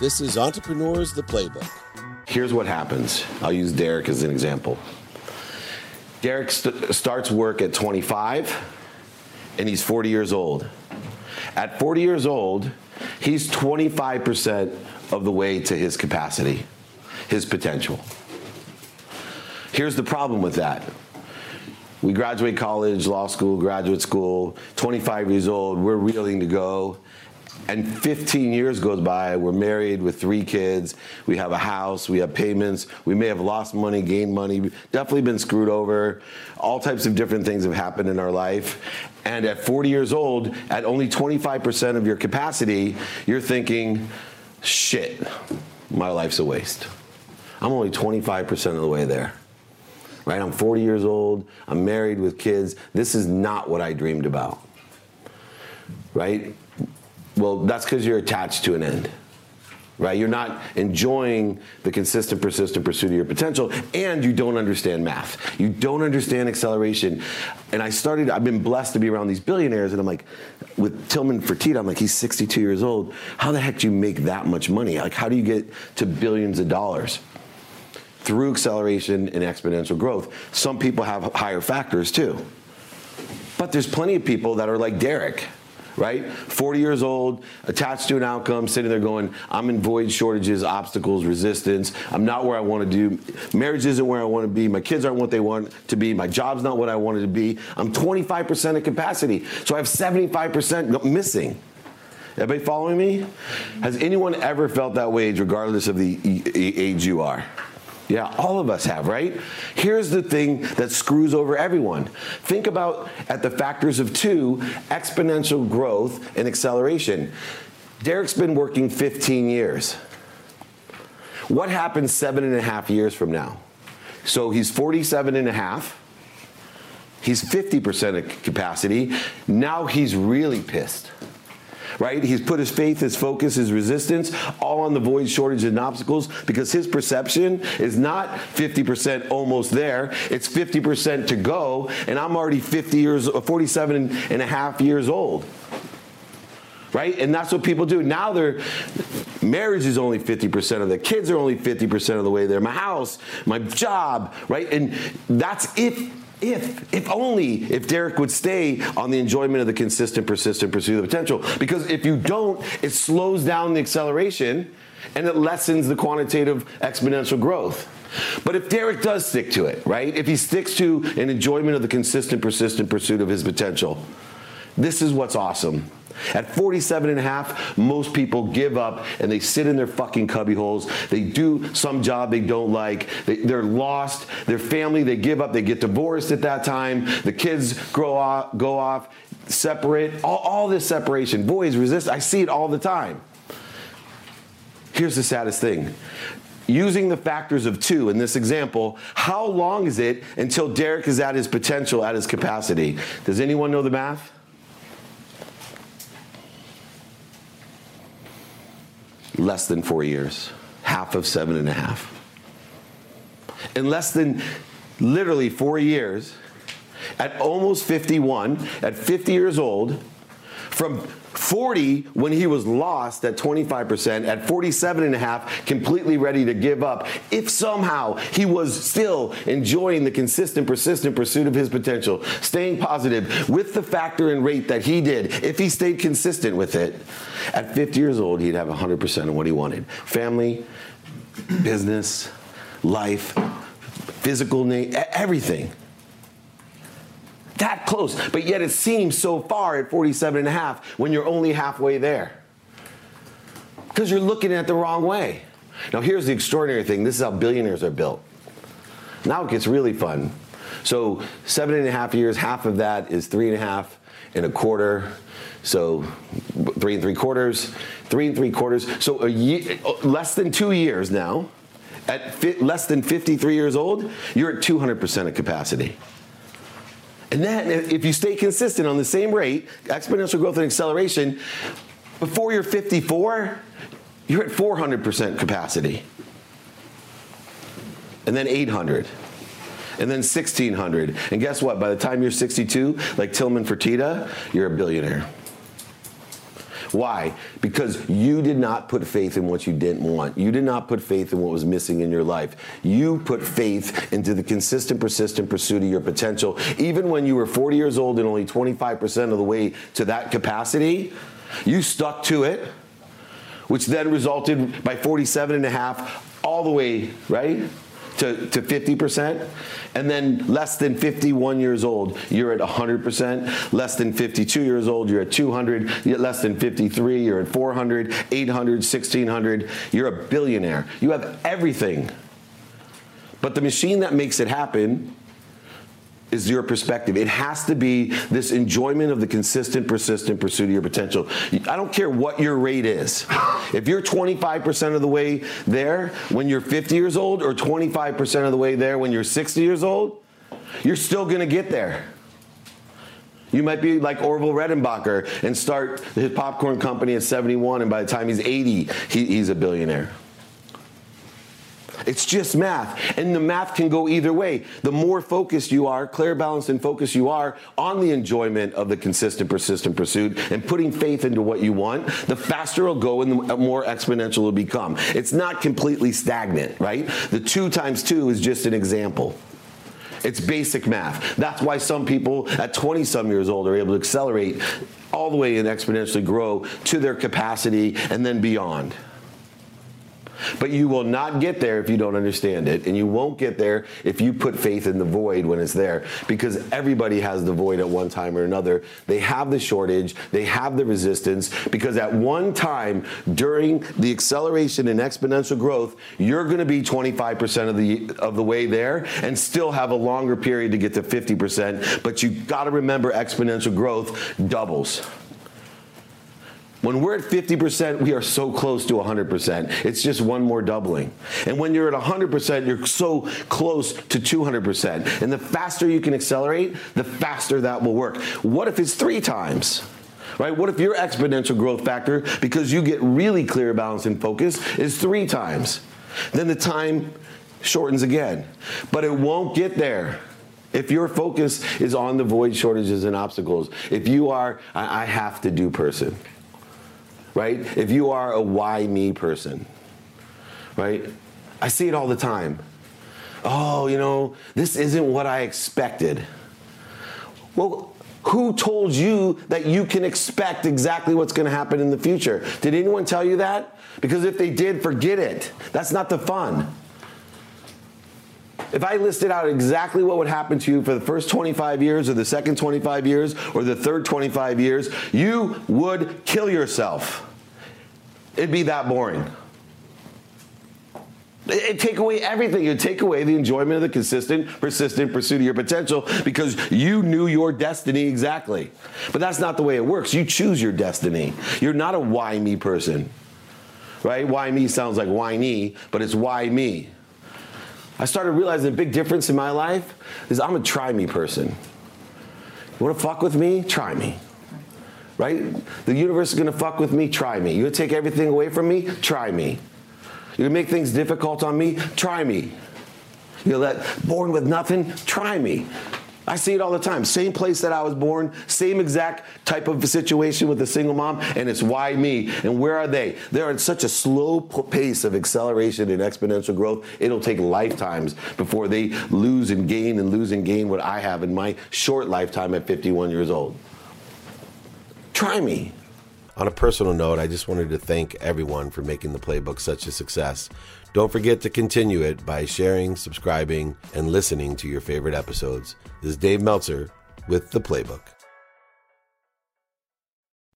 This is Entrepreneurs, the Playbook. Here's what happens. I'll use Derek as an example. Derek starts work at 25, and he's 40 years old. At 40 years old, he's 25% of the way to his capacity, his potential. Here's the problem with that. We graduate college, law school, graduate school, 25 years old, we're reeling to go. And 15 years goes by, we're married with 3 kids, we have a house, we have payments, we may have lost money, gained money, definitely been screwed over. All types of different things have happened in our life. And at 40 years old, at only 25% of your capacity, you're thinking, shit, my life's a waste. I'm only 25% of the way there. Right? I'm 40 years old, I'm married with kids. This is not what I dreamed about. Right? Well, that's because you're attached to an end, right? You're not enjoying the consistent, persistent pursuit of your potential, and you don't understand math. You don't understand acceleration. And I've been blessed to be around these billionaires, and I'm like, with Tillman Fertitta, I'm like, he's 62 years old. How the heck do you make that much money? Like, how do you get to billions of dollars? Through acceleration and exponential growth. Some people have higher factors too. But there's plenty of people that are like Derek, right? 40 years old, attached to an outcome, sitting there going, I'm in void, shortages, obstacles, resistance. I'm not where I want to do. Marriage isn't where I want to be. My kids aren't what they want to be. My job's not what I wanted to be. I'm 25% of capacity. So I have 75% missing. Everybody following me? Has anyone ever felt that way, regardless of the age you are? Yeah, all of us have, right? Here's the thing that screws over everyone. Think about at the factors of 2, exponential growth and acceleration. Derek's been working 15 years. What happens 7.5 years from now? So he's 47 and a half. He's 50% of capacity. Now he's really pissed. Right? He's put his faith, his focus, his resistance all on the void, shortage, and obstacles because his perception is not 50% almost there. It's 50% to go, and I'm already 47 and a half years old. Right? And that's what people do. Now their marriage is only 50% of the kids are only 50% of the way there. My house, my job, right? And that's if Derek would stay on the enjoyment of the consistent, persistent pursuit of the potential. Because if you don't, it slows down the acceleration and it lessens the quantitative exponential growth. But if Derek does stick to it, right? If he sticks to an enjoyment of the consistent, persistent pursuit of his potential, this is what's awesome. At 47 and a half, most people give up and they sit in their fucking cubby holes. They do some job they don't like. They're lost. Their family, they give up. They get divorced at that time. The kids go off, separate. All this separation. Boys resist. I see it all the time. Here's the saddest thing. Using the factors of 2 in this example, how long is it until Derek is at his potential, at his capacity? Does anyone know the math? Less than 4 years, half of 7.5. In less than literally 4 years, at almost 51, at 50 years old, from 40 when he was lost at 25%, at 47 and a half, completely ready to give up. If somehow he was still enjoying the consistent, persistent pursuit of his potential, staying positive with the factor and rate that he did, if he stayed consistent with it, at 50 years old, he'd have 100% of what he wanted. Family, business, life, physical need, everything. That close, but yet it seems so far at 47 and a half when you're only halfway there. Because you're looking at it the wrong way. Now here's the extraordinary thing. This is how billionaires are built. Now it gets really fun. So 7.5 years, half of that is 3.5 and a quarter. So 3 3/4, 3 3/4. So a year, less than 2 years now, at less than 53 years old, you're at 200% of capacity. And then if you stay consistent on the same rate, exponential growth and acceleration, before you're 54, you're at 400% capacity. And then 800. And then 1,600. And guess what? By the time you're 62, like Tillman Fertitta, you're a billionaire. Why? Because you did not put faith in what you didn't want. You did not put faith in what was missing in your life. You put faith into the consistent, persistent pursuit of your potential. Even when you were 40 years old and only 25% of the way to that capacity, you stuck to it, which then resulted by 47 and a half all the way, right, to 50%. And then less than 51 years old, you're at 100%. Less than 52 years old, you're at 200. Less than 53, you're at 400, 800, 1600. You're a billionaire. You have everything. But the machine that makes it happen is your perspective. It has to be this enjoyment of the consistent, persistent pursuit of your potential. I don't care what your rate is. If you're 25% of the way there when you're 50 years old or 25% of the way there when you're 60 years old, you're still going to get there. You might be like Orville Redenbacher and start his popcorn company at 71, and by the time he's 80, he's a billionaire. It's just math, and the math can go either way. The more focused you are, clear, balanced, and focused you are on the enjoyment of the consistent, persistent pursuit and putting faith into what you want, the faster it'll go and the more exponential it'll become. It's not completely stagnant, right? The 2 times 2 is just an example. It's basic math. That's why some people at 20-some years old are able to accelerate all the way and exponentially grow to their capacity and then beyond. But you will not get there if you don't understand it, and you won't get there if you put faith in the void when it's there, because everybody has the void at one time or another. They have the shortage, they have the resistance, because at one time during the acceleration and exponential growth, you're going to be 25% of the way there and still have a longer period to get to 50%, but you got to remember exponential growth doubles. When we're at 50%, we are so close to 100%. It's just one more doubling. And when you're at 100%, you're so close to 200%. And the faster you can accelerate, the faster that will work. What if it's 3 times? Right? What if your exponential growth factor, because you get really clear, balanced, and focused, is 3 times? Then the time shortens again. But it won't get there if your focus is on the void, shortages, and obstacles. If you are, I have to do person. Right? If you are a why me person, right? I see it all the time. Oh, this isn't what I expected. Well, who told you that you can expect exactly what's going to happen in the future? Did anyone tell you that? Because if they did, forget it. That's not the fun. If I listed out exactly what would happen to you for the first 25 years or the second 25 years or the third 25 years, you would kill yourself. It'd be that boring. It'd take away everything. It'd take away the enjoyment of the consistent, persistent pursuit of your potential because you knew your destiny exactly. But that's not the way it works. You choose your destiny. You're not a why me person. Right? Why me sounds like whiny, but it's why me. I started realizing the big difference in my life is I'm a try me person. You want to fuck with me? Try me. Right? The universe is going to fuck with me? Try me. You're going to take everything away from me? Try me. You're going to make things difficult on me? Try me. You're born with nothing? Try me. I see it all the time. Same place that I was born, same exact type of situation with a single mom, and it's why me. And where are they? They're at such a slow pace of acceleration and exponential growth, it'll take lifetimes before they lose and gain what I have in my short lifetime at 51 years old. Try me. On a personal note, I just wanted to thank everyone for making the Playbook such a success. Don't forget to continue it by sharing, subscribing, and listening to your favorite episodes. This is Dave Meltzer with the Playbook.